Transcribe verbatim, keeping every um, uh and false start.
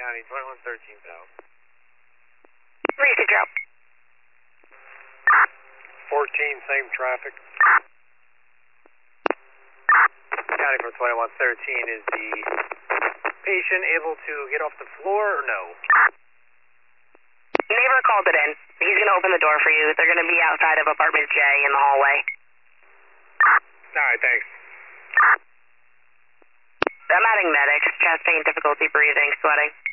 County, twenty-one thirteen South. Recent drop. fourteen, same traffic. County from twenty-one thirteen, is the patient able to get off the floor or no? Neighbor called it in. He's going to open the door for you. They're going to be outside of apartment J in the hallway. Alright, thanks. I'm adding medics. Chest pain, difficulty breathing, sweating.